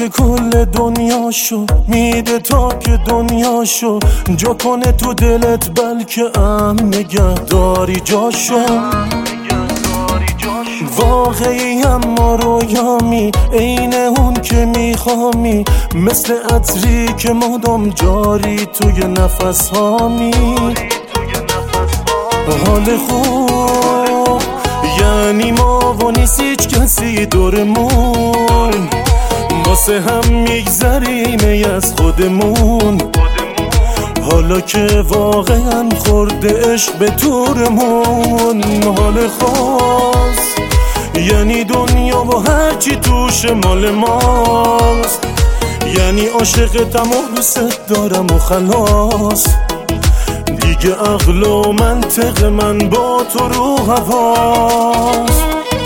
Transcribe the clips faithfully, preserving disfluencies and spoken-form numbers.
که کل دنیاشو میده تا که دنیاشو جا کنه تو دلت، بلکه ام نگه داری جاشو. واقعی اما رویامی عین اون که میخوامی، مثل عطری که مادام جاری توی نفس هامی. حال خوب یعنی ما و نیست هیچ کسی دورمون، واسه هم میگذریم از خودمون. حالا که واقعا خورده عشق به تورمون. حال خاص یعنی دنیا و هرچی توش مال ماست، یعنی عاشقتم و دوست دارم و خلاص. دیگه عقل و منطق من با تو رو هواست.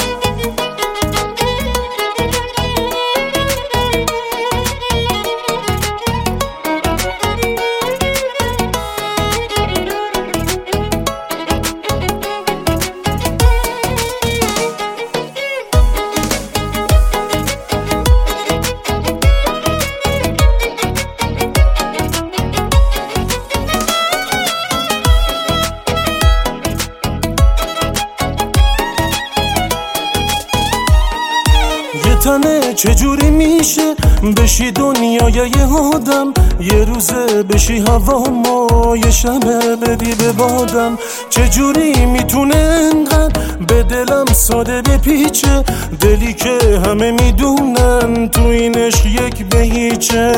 تنه چجوری میشه بشی دنیای یه آدم، یه روزه بشی هوا ما یه شبه بدی به بادم. چجوری میتونه انقدر به دلم ساده بپیچه، دلی که همه میدونن تو این عشق یک به هیچه.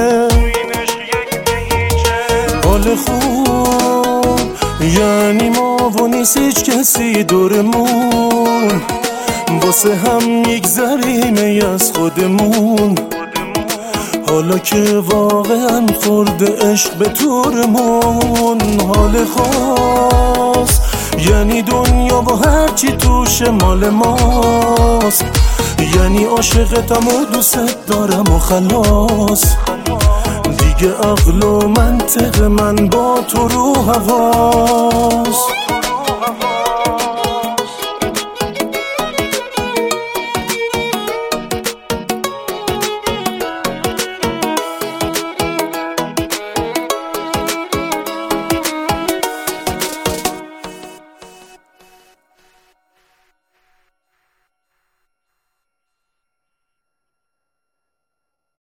حال خوب یعنی ما و نیست هیچ کسی دورمون، واسه هم میگذریم از خودمون. حالا که واقعا خورده عشق به تورمون. حال خاص یعنی دنیا و هرچی توش مال ماست، یعنی عاشقتم و دوست دارم و خلاص. دیگه عقل و منطق من با تو رو هواست.